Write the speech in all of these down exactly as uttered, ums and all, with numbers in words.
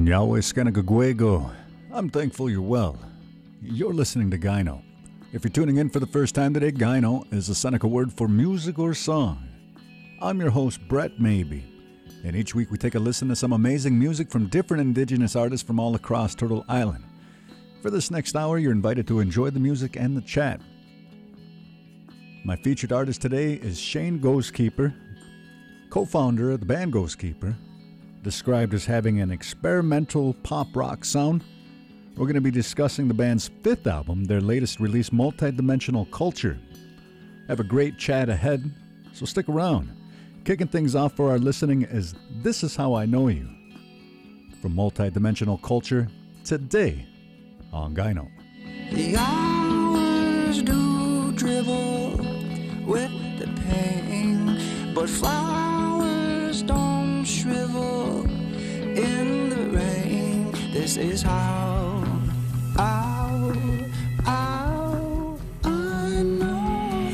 Yahweh Skanagagwego. I'm thankful you're well. You're listening to Gyno. If you're tuning in for the first time today, Gyno is a Seneca word for music or song. I'm your host, Brett Maybe, and each week we take a listen to some amazing music from different indigenous artists from all across Turtle Island. For this next hour, you're invited to enjoy the music and the chat. My featured artist today is Shane Ghostkeeper, co-founder of the band Ghostkeeper, described as having an experimental pop rock sound. We're going to be discussing the band's fifth album, their latest release, Multidimensional Culture. Have a great chat ahead, so stick around. Kicking things off for our listening is This Is How I Know You, from Multidimensional Culture, today on Gyno. The hours do dribble with the pain, but flowers don't shrivel in the rain. This is how, how, how I know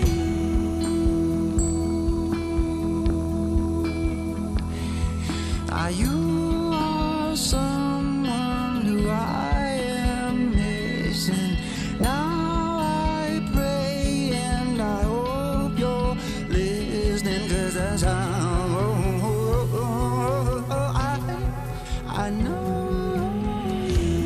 you. Are you are someone who I am missing? Now I pray and I hope you're listening, 'cause that's how I know you.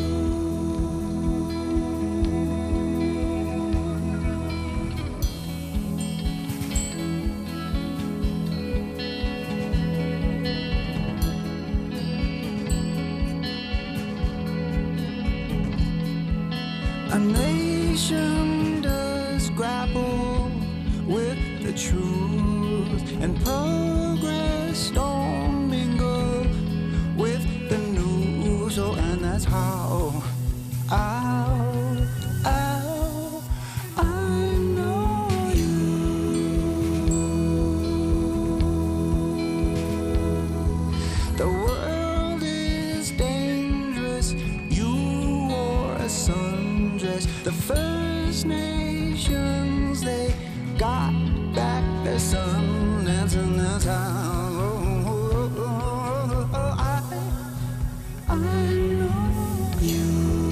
A nation does grapple with the truth, and progress don't mingle with the news. Oh, and that's how, how, how I know you. The world is dangerous. You wore a sundress. The First Nations, they got back their sun, and that's how. I know you.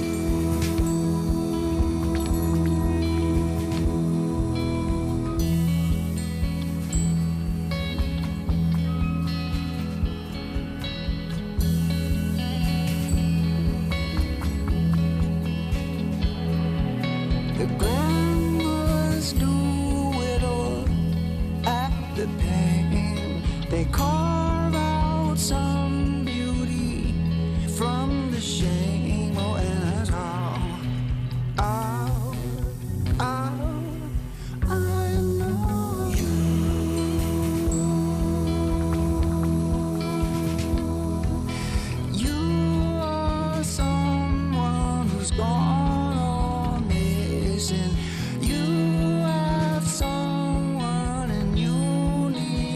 The grandmas do whittle at the pain. They carve out some beauty from the shame. Oh, and that's how, how, how I know you. You are someone who's gone or missing. You have someone and you need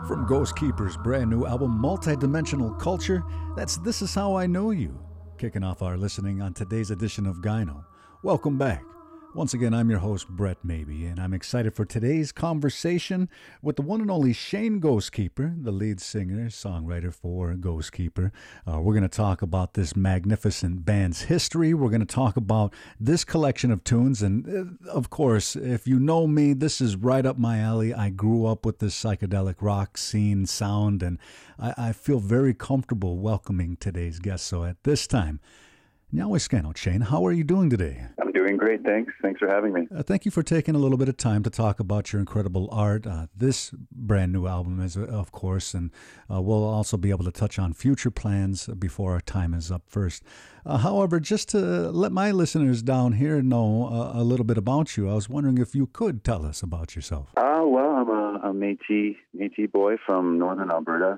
From Ghost Keeper's brand new album, Multidimensional Culture, that's This Is How I Know You, kicking off our listening on today's edition of Gyno. Welcome back. Once again, I'm your host, Brett Maybe, and I'm excited for today's conversation with the one and only Shane Ghost Keeper, the lead singer, songwriter for Ghost Keeper. Uh, we're going to talk about this magnificent band's history. We're going to talk about this collection of tunes, and uh, of course, if you know me, this is right up my alley. I grew up with this psychedelic rock scene sound, and I, I feel very comfortable welcoming today's guest. So at this time, Nyaway Shane, how are you doing today? I'm doing great, thanks. Thanks for having me. Uh, thank you for taking a little bit of time to talk about your incredible art. Uh, this brand new album is, uh, of course, and uh, we'll also be able to touch on future plans before our time is up first. Uh, however, just to let my listeners down here know uh, a little bit about you, I was wondering if you could tell us about yourself. Uh, well, I'm a, a Métis, Métis boy from northern Alberta.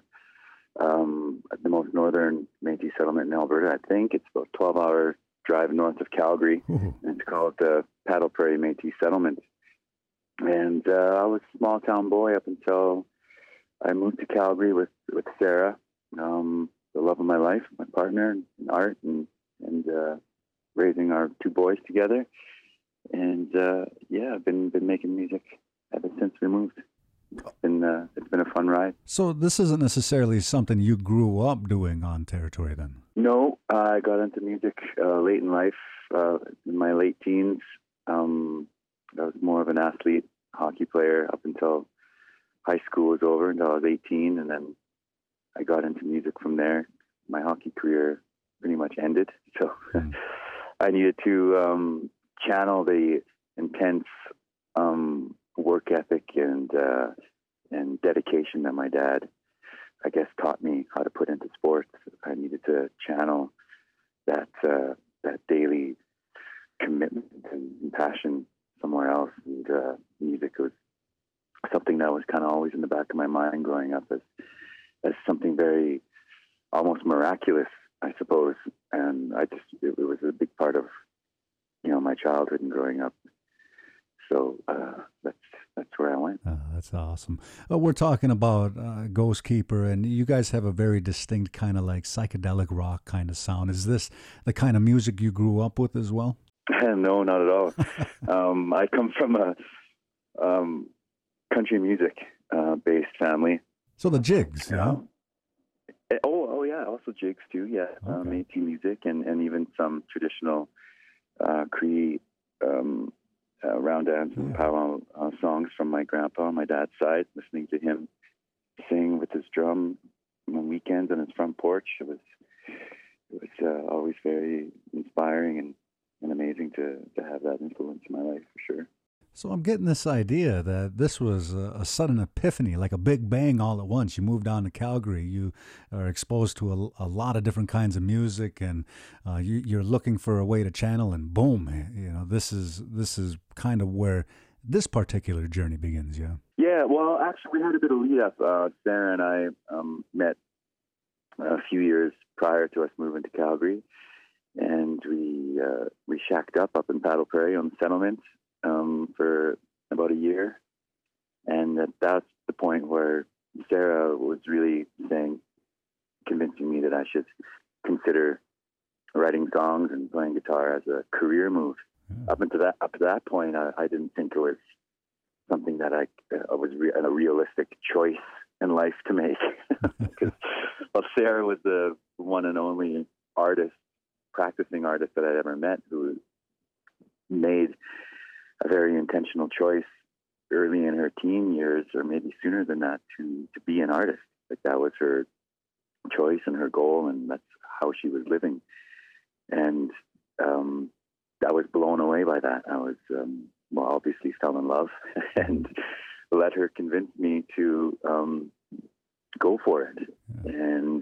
Um, the most northern Métis settlement in Alberta, I think. It's about a twelve-hour drive north of Calgary. Ooh. And it's called the Paddle Prairie Métis Settlement. And uh, I was a small-town boy up until I moved to Calgary with, with Sarah, um, the love of my life, my partner in art, and, and uh, raising our two boys together. And, uh, yeah, I've been, been making music ever since we moved. It's been, uh, it's been a fun ride. So this isn't necessarily something you grew up doing on territory then? No, uh, I got into music uh, late in life, uh, in my late teens. Um, I was more of an athlete, hockey player up until high school was over, until I was eighteen, and then I got into music from there. My hockey career pretty much ended, so mm. I needed to um, channel the intense um, work ethic and uh, and dedication that my dad, I guess, taught me how to put into sports. I needed to channel that uh, that daily commitment and passion somewhere else. And uh, music was something that was kind of always in the back of my mind growing up as as something very almost miraculous, I suppose. And I just it, it was a big part of you know my childhood and growing up. So uh, that's that's where I went. Oh, that's awesome. Uh, we're talking about uh, Ghost Keeper, and you guys have a very distinct kind of like psychedelic rock kind of sound. Is this the kind of music you grew up with as well? No, not at all. um, I come from a um, country music uh, based family. So the Jigs, yeah. Uh, oh, oh yeah, also Jigs too. Yeah, Okay. um, Métis music and, and even some traditional uh, Cree. Um, Uh, round dance and Yeah. powwow uh, songs from my grandpa on my dad's side, listening to him sing with his drum on weekends on his front porch. It was it was uh, always very inspiring and, and amazing to, to have that influence in my life, for sure. So I'm getting this idea that this was a, a sudden epiphany, like a big bang all at once. You move down to Calgary, you are exposed to a, a lot of different kinds of music, and uh, you, you're looking for a way to channel, and boom, you know, this is this is kind of where this particular journey begins, yeah? Yeah, well, actually, we had a bit of lead up. Uh, Sarah and I um, met a few years prior to us moving to Calgary, and we uh, we shacked up up in Paddle Prairie on the settlement. Um, for about a year, and that, that's the point where Sarah was really saying, convincing me that I should consider writing songs and playing guitar as a career move. Yeah. Up until that, up to that point, I, I didn't think it was something that I uh, was re- a realistic choice in life to make. Because well, Sarah was the one and only artist, practicing artist that I'd ever met who made a very intentional choice early in her teen years, or maybe sooner than that, to, to be an artist. Like that was her choice and her goal, and that's how she was living. And um, I was blown away by that. I was, um, well, obviously fell in love and let her convince me to um, go for it. Yeah. And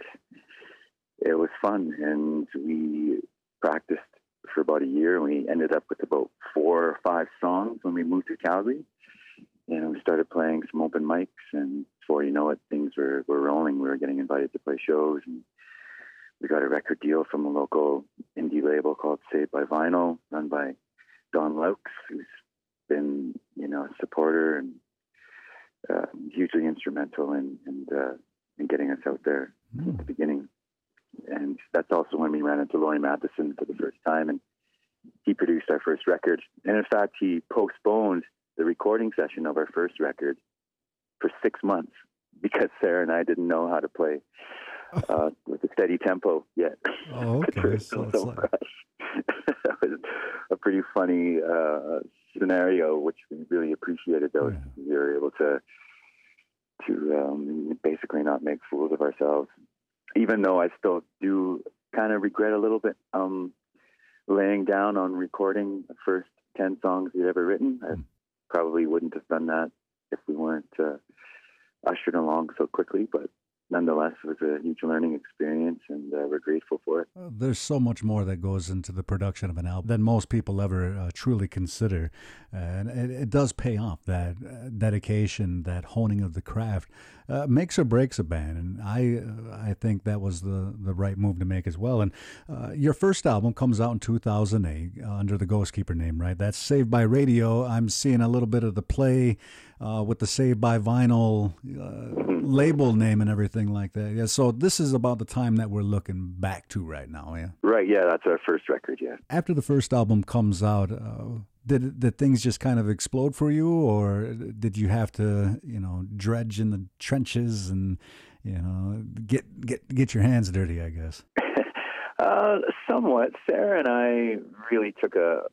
it was fun, and we practiced for about a year, and we ended up with about four or five songs when we moved to Calgary. And we started playing some open mics, and before you know it, things were, were rolling. We were getting invited to play shows, and we got a record deal from a local indie label called Saved by Vinyl, run by Don Laux, who's been, you know, a supporter and uh, hugely instrumental in in, uh, in getting us out there mm. at the beginning. And that's also when we ran into Laurie Matheson for the first time, and he produced our first record. And in fact, he postponed the recording session of our first record for six months because Sarah and I didn't know how to play uh, with a steady tempo yet. Oh, okay. so so like... that was a pretty funny uh, scenario, which we really appreciated. Though yeah. we were able to to um, basically not make fools of ourselves. Even though I still do kind of regret a little bit um, laying down on recording the first ten songs we'd ever written. I probably wouldn't have done that if we weren't uh, ushered along so quickly, but nonetheless, it was a huge learning experience, and uh, we're grateful for it. Uh, there's so much more that goes into the production of an album than most people ever uh, truly consider. Uh, and it, it does pay off. That uh, dedication, that honing of the craft uh, makes or breaks a band. And I uh, I think that was the, the right move to make as well. And uh, your first album comes out in two thousand eight uh, under the Ghost Keeper name, right? That's Saved by Radio. I'm seeing a little bit of the play uh, with the Saved by Vinyl uh, label name and everything like that. Yeah. So this is about the time that we're looking back to right now. Yeah. Right. Yeah. That's our first record. Yeah. After the first album comes out, uh, did did things just kind of explode for you, or did you have to, you know, dredge in the trenches and, you know, get get get your hands dirty, I guess? uh, somewhat. Sarah and I really took a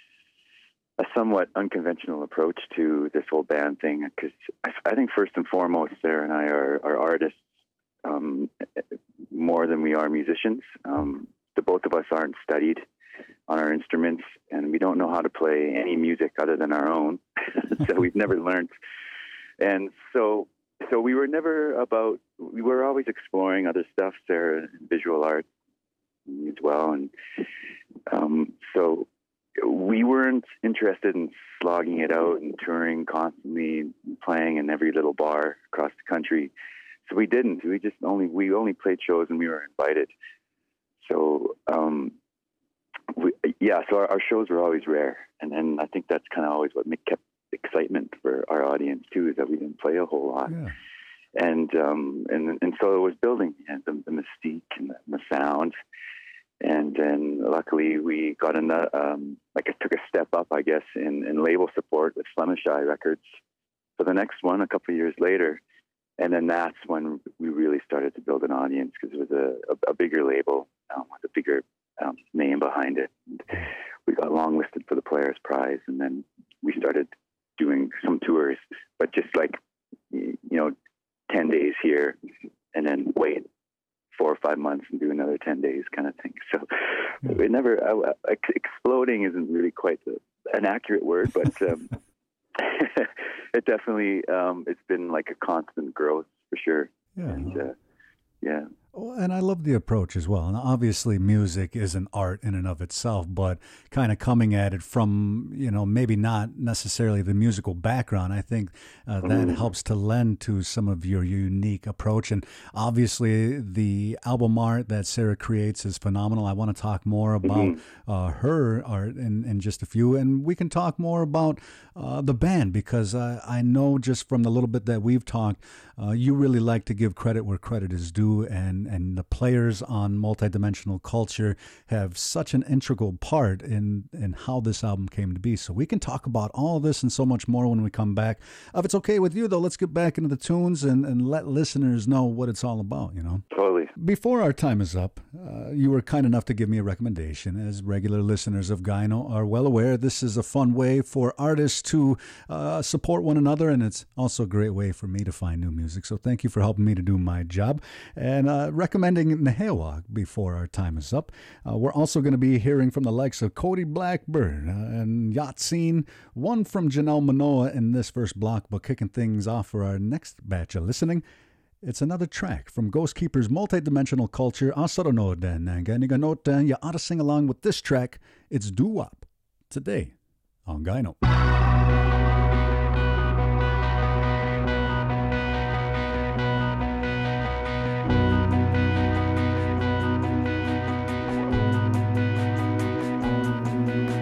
a somewhat unconventional approach to this whole band thing, because I, I think first and foremost, Sarah and I are, are artists um, more than we are musicians. Um, the both of us aren't studied on our instruments, and we don't know how to play any music other than our own. So we've never learned. And so so we were never about, we were always exploring other stuff, Sarah, visual art as well. And um, so we weren't interested in slogging it out and touring constantly, playing in every little bar across the country. So we didn't. We just only we only played shows when we were invited. So um, we, yeah, so our, our shows were always rare, and then I think that's kind of always what kept excitement for our audience too, is that we didn't play a whole lot. Yeah. And um, and and so it was building, and the, the mystique and the, the sound. And then luckily we got in the, um, like it took a step up, I guess, in, in label support with Flemish Eye Records for the next one a couple of years later. And then that's when we really started to build an audience, because it was a, a, a bigger label um, with a bigger um, name behind it. And we got longlisted for the Players Prize, and then we started doing some tours, but just like, you know, ten days here and then wait four or five months and do another ten days kind of thing. So mm. it never, uh, ex- exploding isn't really quite the, an accurate word, but um, it definitely, um, it's been like a constant growth for sure. Yeah. And, uh, yeah. Oh, and I love the approach as well. And obviously music is an art in and of itself, but kind of coming at it from, you know, maybe not necessarily the musical background. I think uh, that mm. helps to lend to some of your unique approach. And obviously the album art that Sarah creates is phenomenal. I want to talk more about mm-hmm. uh, her art in, in just a few. And we can talk more about uh, the band, because uh, I know just from the little bit that we've talked, uh, you really like to give credit where credit is due. And And the players on Multidimensional Culture have such an integral part in, in how this album came to be. So we can talk about all this and so much more when we come back. Uh, if it's okay with you, though, let's get back into the tunes and, and let listeners know what it's all about, you know? Totally. Before our time is up, uh, you were kind enough to give me a recommendation. As regular listeners of Gyno are well aware, this is a fun way for artists to uh, support one another, and it's also a great way for me to find new music. So thank you for helping me to do my job. And uh, recommending Nehewak before our time is up. Uh, we're also going to be hearing from the likes of Cody Blackburn uh, and Yatsine, one from Janelle Manoa in this first block, but kicking things off for our next batch of listening. It's another track from Ghost Keeper's Multidimensional Culture. Asaro den Ganiga note, you ought to sing along with this track. It's Doo-Wop today on Gyno.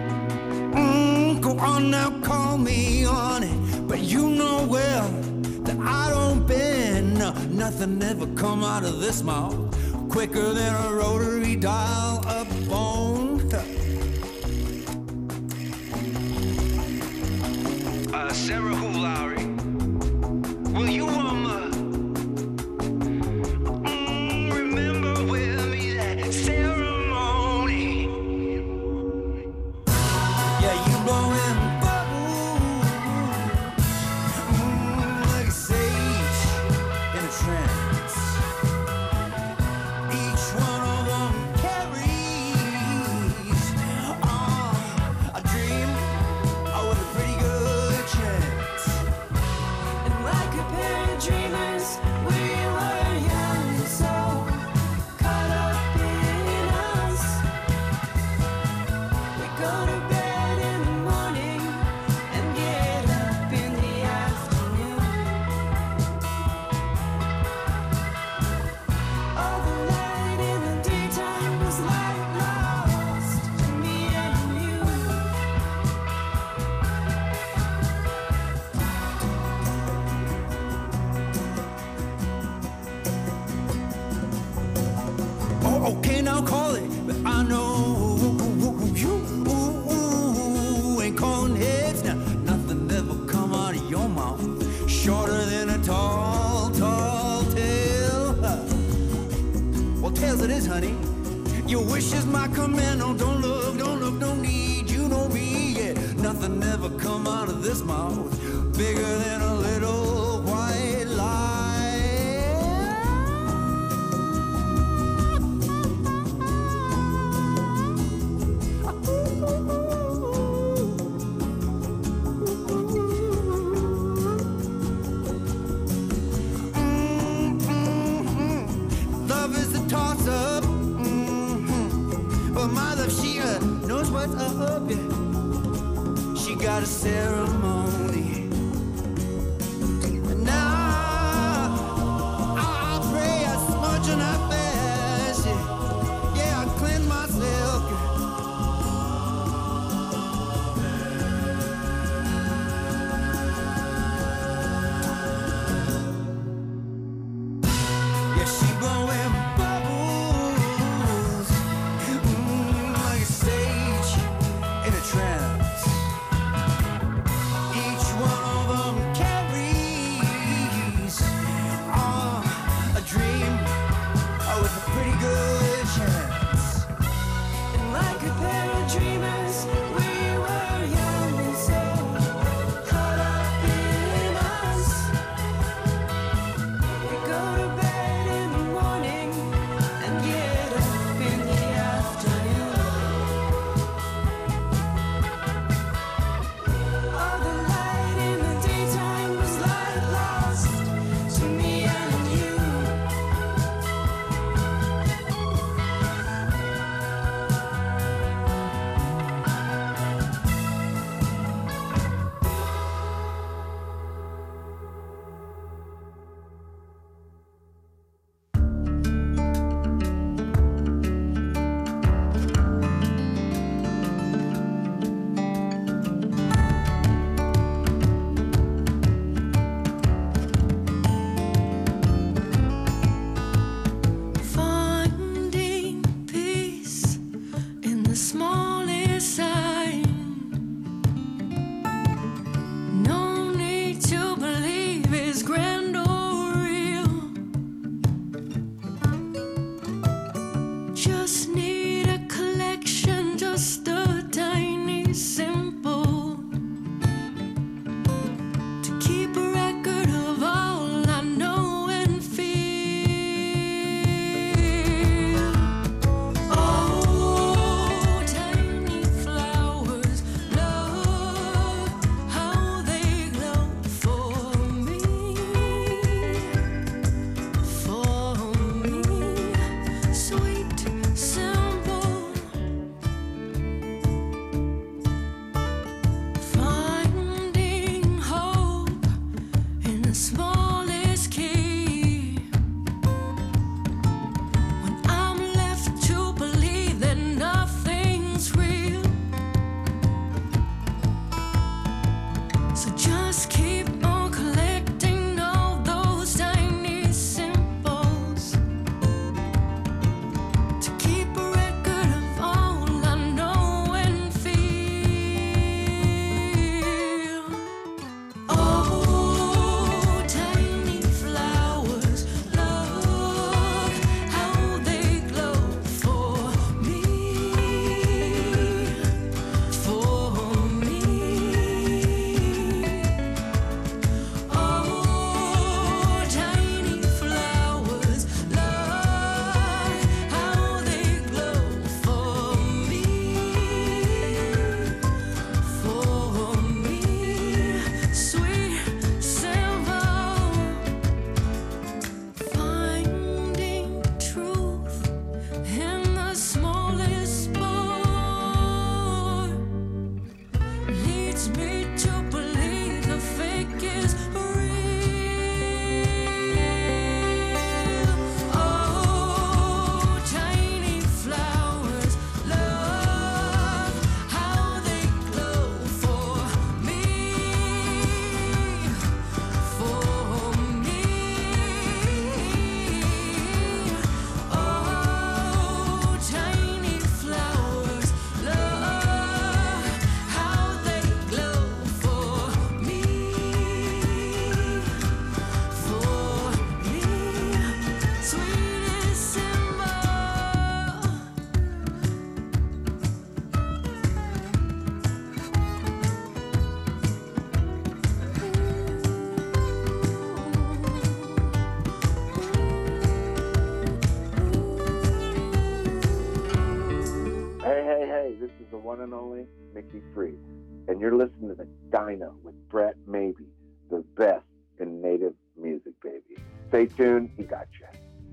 Now call me on it, but you know well that nothing ever come out of this mouth quicker than a rotary dial up phone. Uh, Sarah Who Lowry, will you um uh, mm, remember with me that ceremony? Yeah, you blowing bubbles, mm, like sage in a trance. Each one of them carries uh, a dream uh, with a pretty good chance. And like a pair of dreamers, we were young and so caught up in us. We go to bed in the morning and get up in the afternoon. All the light in the daytime was light lost to me and you. Oh, okay, now call it, but I know you ain't calling heads now. Nothing ever come out of your mouth shorter than a tall, tall tale. Well, tails it is, honey. Your wish is my command. Oh, don't look, don't look, don't need you, don't be. Yeah, nothing ever come out of this mouth bigger than a little white lie. Mm-hmm. Love is a toss up, mm-hmm. But my love, she uh, knows what's up. Yeah. She got a ceremony. And now I pray, I smudge and I fast. Yeah, yeah, I cleanse myself. Yeah, she blowing bubbles, mm, like a sage in a trance. Each one of them carries uh, a dream uh, with a pretty good chance. And like a pair of dreamers, we were young and so caught up in us. We go to bed in the morning and get up in the afternoon. All the light in the daytime was light lost to me and you. Finding peace in the smallest sign. No need to believe it's grand or real. Just need a collection, just a tiny simple, to keep a record of all I know and feel. Oh, tiny flowers, love how they glow for me, for me. Sweet, simple, finding hope in the smallest key. When I'm left to believe that nothing's real, so just keep on collecting all those tiny symbols. one and only Mickey Free. And you're listening to the Dino with Brett Maybe, the best in native music, baby. Stay tuned, he got you.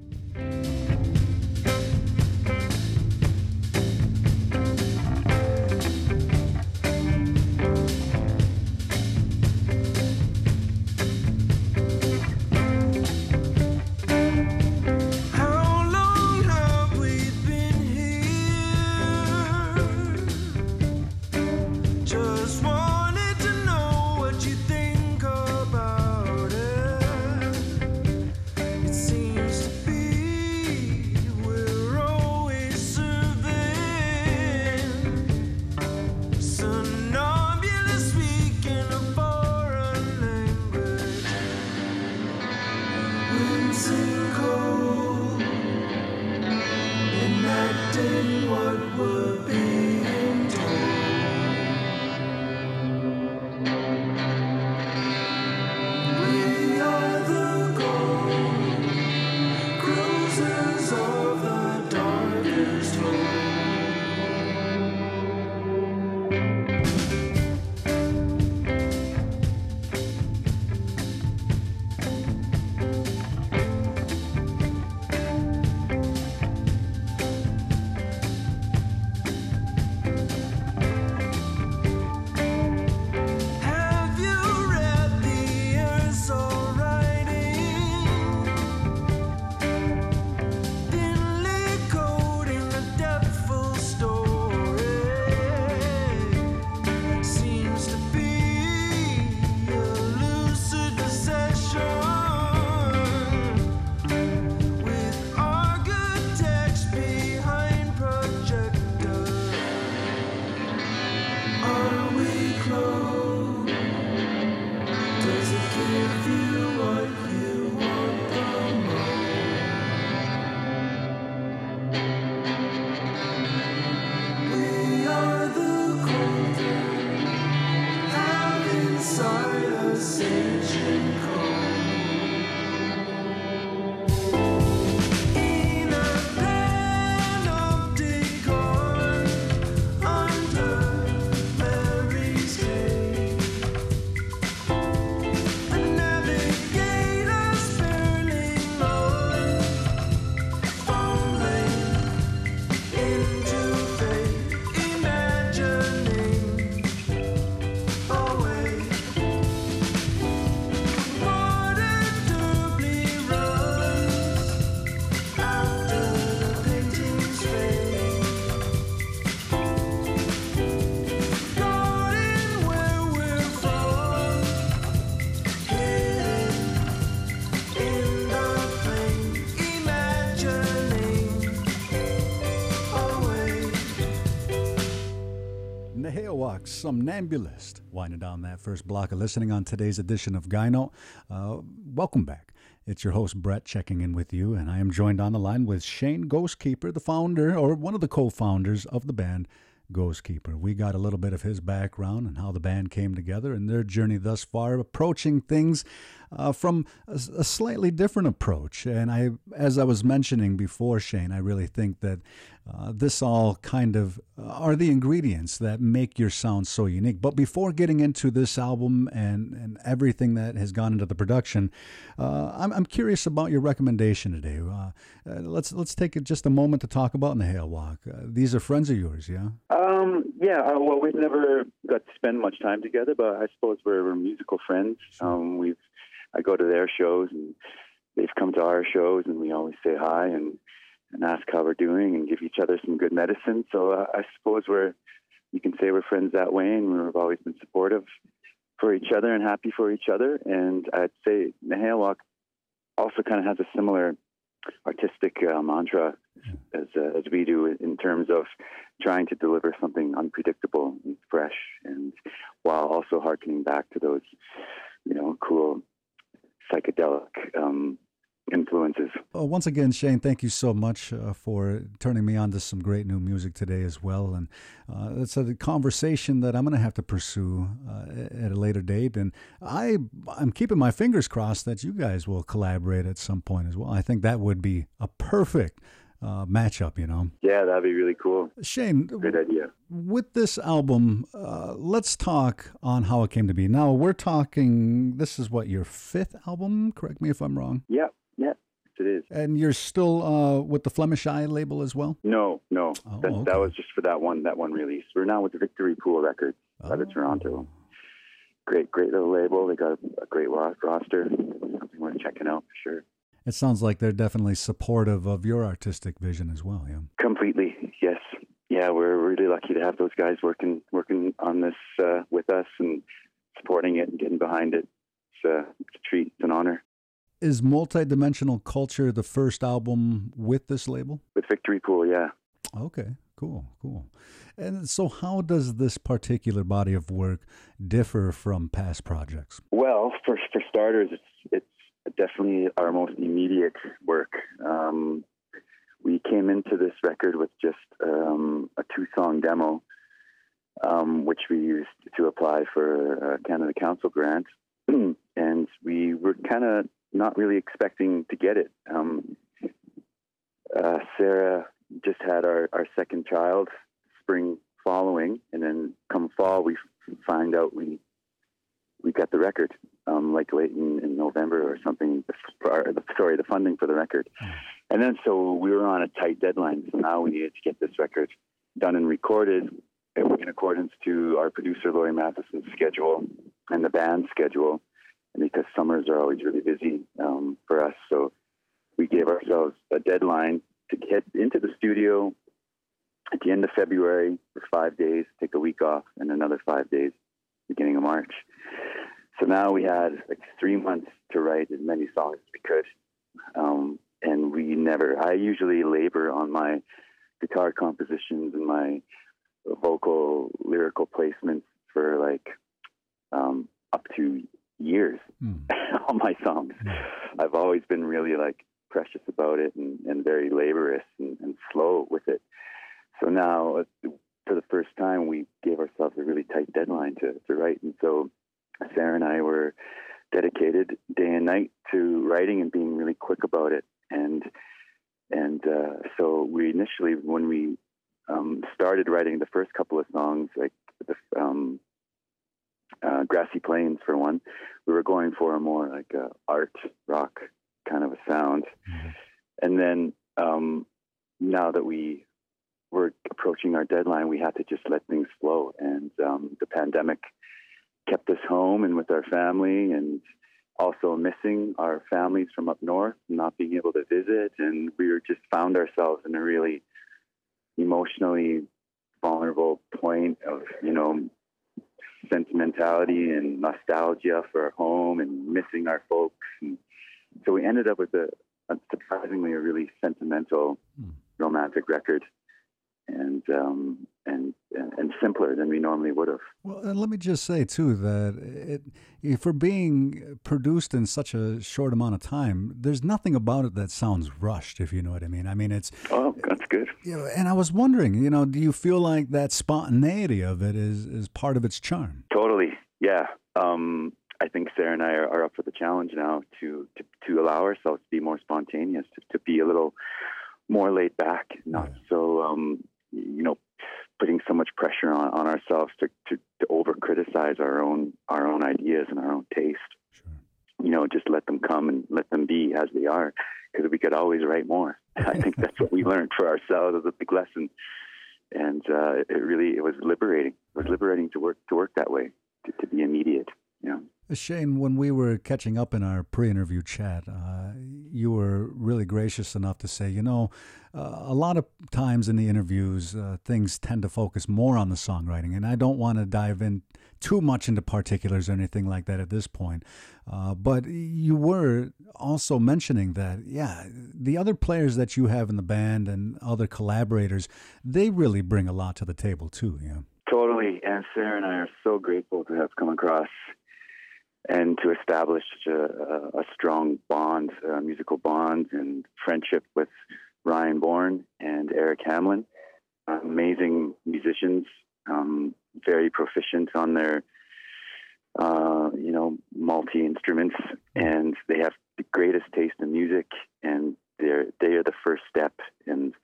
Somnambulist, winding down that first block of listening on today's edition of Gyno. Uh, welcome back. It's your host, Brett, checking in with you, and I am joined on the line with Shane Ghostkeeper, the founder, or one of the co-founders of the band, Ghostkeeper. We got a little bit of his background and how the band came together and their journey thus far, approaching things uh, from a, a slightly different approach. And I, as I was mentioning before, Shane, I really think that uh, this all kind of are the ingredients that make your sound so unique. But before getting into this album and, and everything that has gone into the production, uh, I'm, I'm curious about your recommendation today. Uh, uh, let's let's take just a moment to talk about Nahale Walk. Uh, these are friends of yours, yeah? Um, yeah, uh, well, we've never got to spend much time together, but I suppose we're, we're musical friends. Um, we've I go to their shows, and they've come to our shows, and we always say hi and, and ask how we're doing and give each other some good medicine. So uh, I suppose we're, you can say we're friends that way, and we've always been supportive for each other and happy for each other. And I'd say Nahale Walk also kind of has a similar artistic uh, mantra as uh, as we do in terms of trying to deliver something unpredictable and fresh, and while also harkening back to those, you know, cool psychedelic um, influences. Oh, once again, Shane, thank you so much uh, for turning me on to some great new music today as well. And uh, it's a conversation that I'm going to have to pursue uh, at a later date. And I, I'm keeping my fingers crossed that you guys will collaborate at some point as well. I think that would be a perfect uh, matchup, you know. Yeah, that'd be really cool. Shane, Good idea. with this album, uh, let's talk on how it came to be. Now, we're talking, this is what, your fifth album? Correct me if I'm wrong. Yeah, yeah, it is. And you're still uh, with the Flemish Eye label as well? No, no. Oh, that, okay. that was just for that one that one release. We're now with Victory Pool Records out of Oh. Toronto. Great, great little label. They got a, a great ro- roster. Something worth checking out for sure. It sounds like they're definitely supportive of your artistic vision as well, yeah. Completely, yes. Yeah, we're really lucky to have those guys working working on this uh, with us and supporting it and getting behind it. It's, uh, it's a treat. It's an honor. Is Multidimensional Culture the first album with this label? With Victory Pool, yeah. Okay, cool, cool. And so how does this particular body of work differ from past projects? Well, for for starters, it's it's definitely our most immediate work. Um, we came into this record with just um, a two-song demo, um, which we used to apply for a Canada Council grant, and we were kind of not really expecting to get it. Um, uh, Sarah just had our, our second child spring following, and then come fall we f- find out we we got the record, um, like late in, in November or something. The, or the, sorry, the funding for the record, and then so we were on a tight deadline. So now we needed to get this record done and recorded in accordance to our producer Laurie Matheson's schedule and the band's schedule, and because summers are always really busy um, for us, so we gave ourselves a deadline to get into the studio at the end of February for five days, take a week off, and another five days beginning of March. So now we had like three months to write as many songs as we could. Um, and we never, I usually labor on my guitar compositions and my vocal lyrical placements for like um, up to years Mm. on my songs. Mm. I've always been really like precious about it and, and very laborious and, and slow with it. So now, uh, for the first time, we gave ourselves a really tight deadline to, to write. And so Sarah and I were dedicated day and night to writing and being really quick about it. And and uh, so we initially, when we um, started writing the first couple of songs, like the um, uh, Grassy Plains for one, we were going for a more like a art rock kind of a sound. Mm-hmm. And then um, now that we were approaching our deadline, we had to just let things flow. And um, the pandemic kept us home and with our family, and also missing our families from up north, not being able to visit. And we were just found ourselves in a really emotionally vulnerable point of, you know, sentimentality and nostalgia for our home and missing our folks. And so we ended up with a, a surprisingly a really sentimental, Mm. romantic record. And um, and and simpler than we normally would have. Well, and let me just say, too, that it, for being produced in such a short amount of time, there's nothing about it that sounds rushed, if you know what I mean. I mean, it's... Oh, that's good. You know, and I was wondering, you know, do you feel like that spontaneity of it is, is part of its charm? Totally, yeah. Um, I think Sarah and I are, are up for the challenge now to, to, to allow ourselves to be more spontaneous, to, to be a little more laid back, not Yeah. so... Um, you know, putting so much pressure on, on ourselves to, to, to over criticize our own our own ideas and our own taste. Sure. You know, just let them come and let them be as they are, because we could always write more. I think that's what we learned for ourselves as a big lesson, and uh, it really it was liberating. It was liberating to work to work that way, to, to be immediate. You know. Shane, when we were catching up in our pre-interview chat, uh, you were really gracious enough to say, you know, uh, a lot of times in the interviews, uh, things tend to focus more on the songwriting, and I don't want to dive in too much into particulars or anything like that at this point. Uh, but you were also mentioning that, yeah, the other players that you have in the band and other collaborators, they really bring a lot to the table too, yeah. Totally, and Sarah and I are so grateful to have come across and to establish such a, a strong bond, a musical bond and friendship with Ryan Bourne and Eric Hamlin, amazing musicians, um, very proficient on their, uh, you know, multi-instruments, and they have the greatest taste in music, and they're, they are the first step in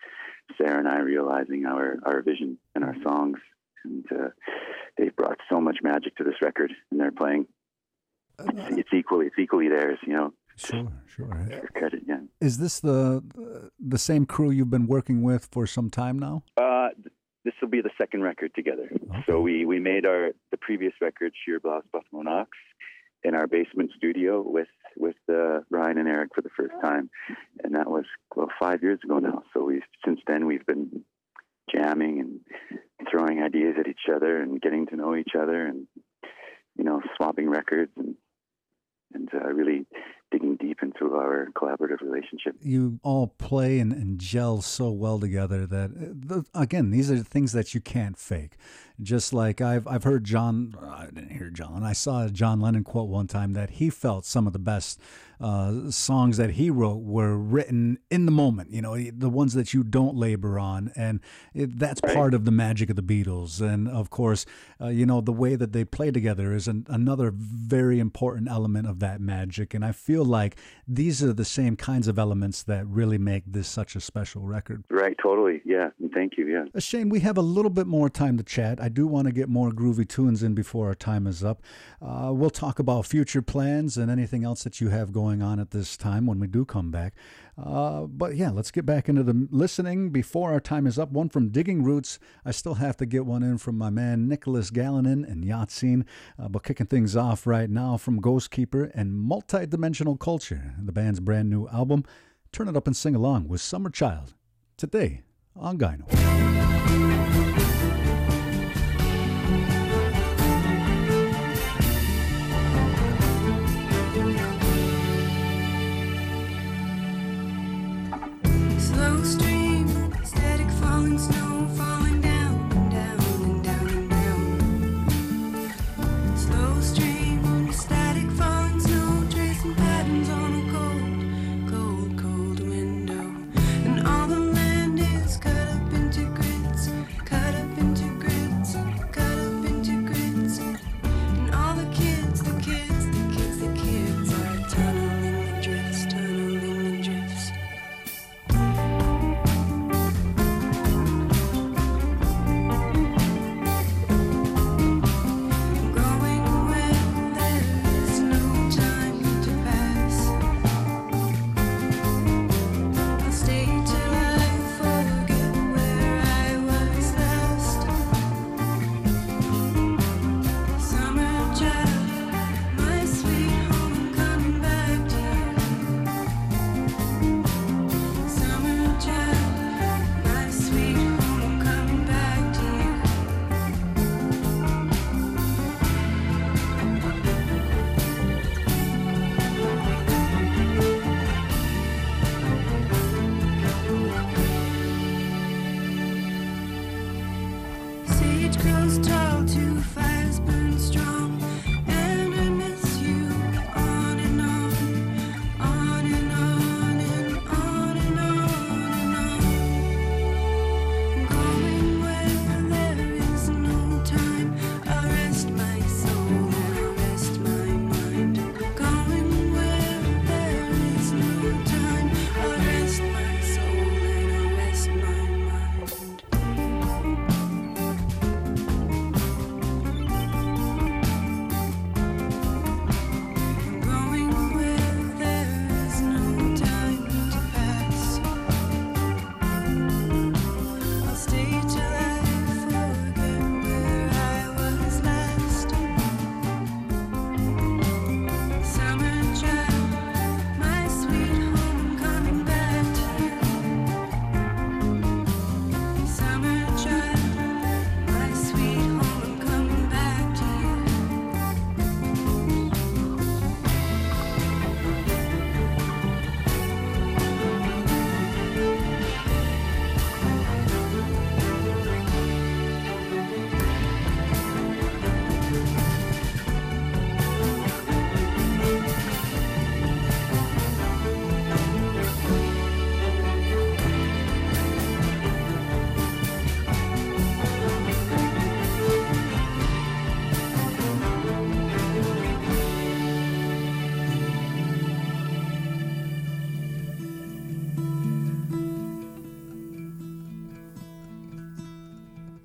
realizing our, our vision and our songs. And uh, they've brought so much magic to this record, and they're playing. It's, it's equally, it's equally theirs, you know. Sure, sure. For credit, yeah. Is this the the same crew you've been working with for some time now? Uh, this will be the second record together. Okay. So we, we made our the previous record, Sheer Blast Buffalo Knox, in our basement studio with with uh, Ryan and Eric for the first time, and that was well five years ago now. So we since then we've been jamming and throwing ideas at each other and getting to know each other, and you know, swapping records and and uh, really digging deep into our collaborative relationship. You all play and, and gel so well together that, uh, the, again, these are things that you can't fake. Just like I've I've heard John, I didn't hear John, I saw John Lennon quote one time that he felt some of the best uh, songs that he wrote were written in the moment, you know, the ones that you don't labor on. And it, that's right. part of the magic of the Beatles. And of course, uh, you know, the way that they play together is an, another very important element of that magic. And I feel like these are the same kinds of elements that really make this such a special record. Right, totally. Yeah, and thank you. Yeah. Uh, Shane, we have a little bit more time to chat. I do want to get more groovy tunes in before our time is up. Uh, we'll talk about future plans and anything else that you have going on at this time when we do come back. Uh, but yeah, let's get back into the listening before our time is up. One from Digging Roots. I still have to get one in from my man Nicholas Gallinen and Yatsine. Uh, but kicking things off right now from Ghost Keeper and Multidimensional Culture, the band's brand new album. Turn it up and sing along with Summer Child today on Gyno.